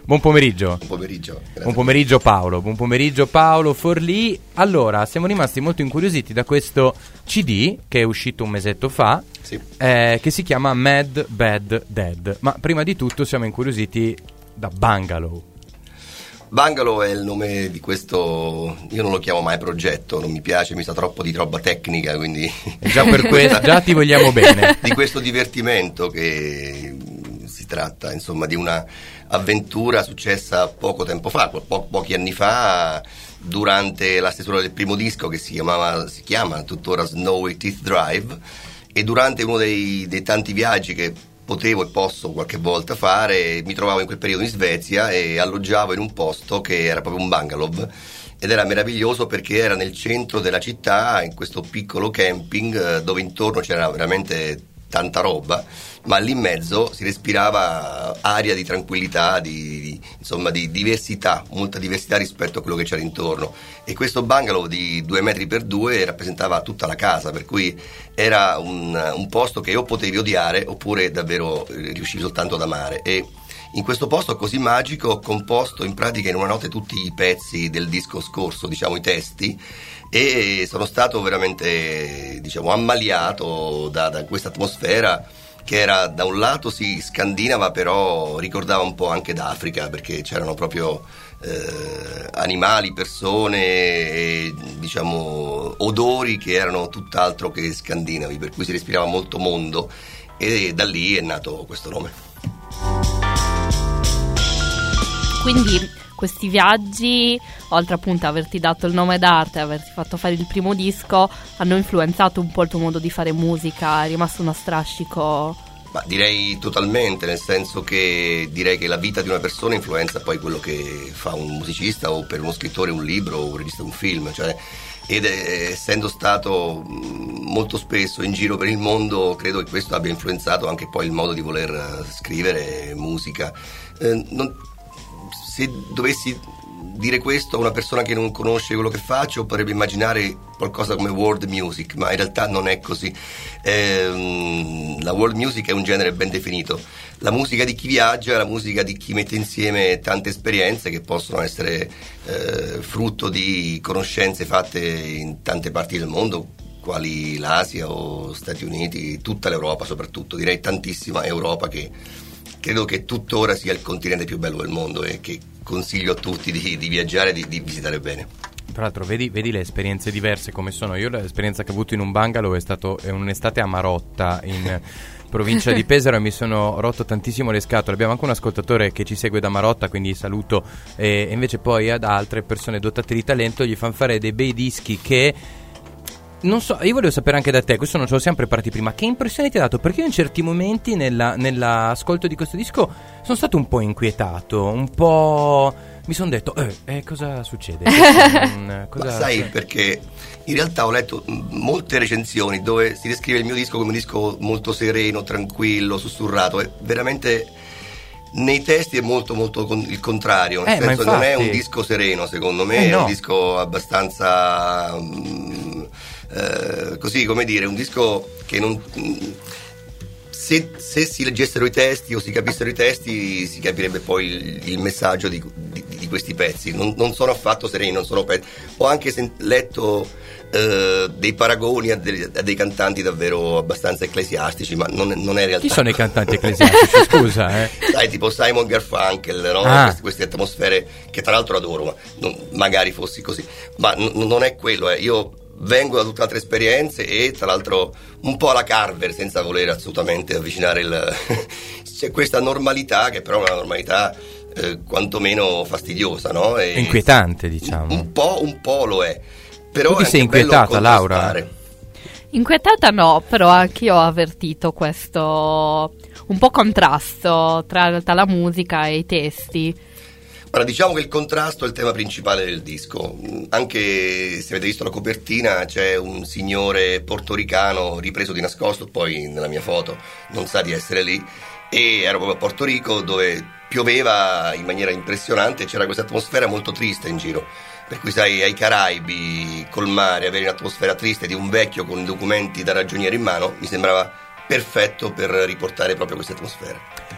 Buon pomeriggio. Buon pomeriggio. Buon pomeriggio Paolo Forlì. Allora, siamo rimasti molto incuriositi da questo CD che è uscito un mesetto fa, sì. Che si chiama Mad Bad Dead. Ma prima di tutto siamo incuriositi da Bungalow. Bungalow è il nome di questo, io non lo chiamo mai progetto, non mi piace, mi sa troppo di roba tecnica, quindi già per questo già ti vogliamo bene. Di questo divertimento che si tratta, insomma, di una avventura successa poco tempo fa, pochi anni fa, durante la stesura del primo disco che si chiama tuttora Snowy Teeth Drive, e durante uno dei tanti viaggi che potevo e posso qualche volta fare, mi trovavo in quel periodo in Svezia e alloggiavo in un posto che era proprio un bungalow, ed era meraviglioso perché era nel centro della città, in questo piccolo camping dove intorno c'era veramente tanta roba, ma lì in mezzo si respirava aria di tranquillità, insomma di diversità, molta diversità rispetto a quello che c'era intorno. E questo bungalow di 2 metri per 2 rappresentava tutta la casa, per cui era un posto che o potevi odiare oppure davvero riuscivi soltanto ad amare. E in questo posto così magico ho composto in pratica in una notte tutti i pezzi del disco scorso, diciamo i testi, e sono stato veramente, diciamo, ammaliato da questa atmosfera che era da un lato sì scandinava, però ricordava un po' anche d'Africa, perché c'erano proprio animali, persone e, diciamo, odori che erano tutt'altro che scandinavi, per cui si respirava molto mondo, e da lì è nato questo nome. Quindi questi viaggi, oltre appunto a averti dato il nome d'arte, averti fatto fare il primo disco, hanno influenzato un po' il tuo modo di fare musica? È rimasto uno strascico? Ma direi totalmente, nel senso che direi che la vita di una persona influenza poi quello che fa un musicista, o per uno scrittore un libro, o un regista un film, cioè, ed essendo stato molto spesso in giro per il mondo, credo che questo abbia influenzato anche poi il modo di voler scrivere musica. Se dovessi dire questo a una persona che non conosce quello che faccio, potrebbe immaginare qualcosa come world music, ma in realtà non è così. La world music è un genere ben definito. La musica di chi viaggia è la musica di chi mette insieme tante esperienze che possono essere frutto di conoscenze fatte in tante parti del mondo, quali l'Asia o Stati Uniti, tutta l'Europa soprattutto, direi tantissima Europa, che credo che tuttora sia il continente più bello del mondo e che consiglio a tutti di viaggiare e di visitare bene. Tra l'altro vedi le esperienze diverse come sono. Io l'esperienza che ho avuto in un bungalow è un'estate a Marotta in provincia di Pesaro, e mi sono rotto tantissimo le scatole. Abbiamo anche un ascoltatore che ci segue da Marotta, quindi saluto, e invece poi ad altre persone dotate di talento gli fanno fare dei bei dischi che... Non so, io volevo sapere anche da te, questo non ce lo siamo preparati prima, che impressione ti ha dato? Perché io in certi momenti nell'ascolto di questo disco sono stato un po' inquietato, un po'... mi sono detto, cosa succede? Ma sai, perché in realtà ho letto molte recensioni dove si descrive il mio disco come un disco molto sereno, tranquillo, sussurrato, e veramente... nei testi è molto molto il contrario, nel senso infatti... non è un disco sereno, secondo me, è un disco abbastanza così, come dire, un disco che non... se si leggessero i testi o si capissero i testi si capirebbe poi il messaggio di questi pezzi. Non sono affatto sereni, non sono pezzi. Ho anche letto dei paragoni a dei cantanti davvero abbastanza ecclesiastici, ma non è in realtà. Chi sono i cantanti ecclesiastici? Scusa, Sai, tipo Simon Garfunkel, no? Queste atmosfere che tra l'altro adoro, ma magari fossi così, ma non è quello. Io vengo da tutte altre esperienze, e tra l'altro un po' alla Carver, senza voler assolutamente avvicinare c'è questa normalità che però è una normalità quantomeno fastidiosa, no? E inquietante, diciamo. Un po' lo è. Però tu ti sei inquietata, Laura? Inquietata no, però anch'io ho avvertito questo un po' contrasto tra la musica e i testi. Ora, diciamo che il contrasto è il tema principale del disco. Anche se avete visto la copertina, c'è un signore portoricano ripreso di nascosto, poi nella mia foto non sa di essere lì, e ero proprio a Porto Rico dove pioveva in maniera impressionante, c'era questa atmosfera molto triste in giro, per cui sai, ai Caraibi, col mare, avere un'atmosfera triste di un vecchio con documenti da ragioniere in mano mi sembrava perfetto per riportare proprio questa atmosfera.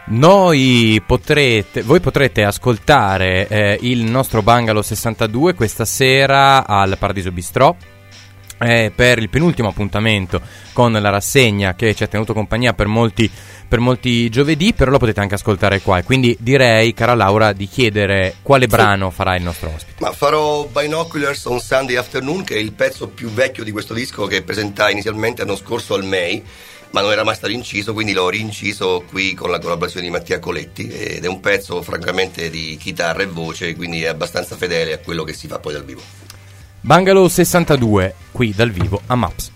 Voi potrete ascoltare il nostro Bungalow 62 questa sera al Paradiso Bistrò per il penultimo appuntamento con la rassegna che ci ha tenuto compagnia per molti giovedì, però lo potete anche ascoltare qua, e quindi direi, cara Laura, di chiedere quale brano farà il nostro ospite. Ma farò Binoculars on Sunday Afternoon, che è il pezzo più vecchio di questo disco, che presentai inizialmente l'anno scorso al May, ma non era mai stato inciso, quindi l'ho rinciso qui con la collaborazione di Mattia Coletti, ed è un pezzo francamente di chitarra e voce, quindi è abbastanza fedele a quello che si fa poi dal vivo. Bungalow 62, qui dal vivo a Maps.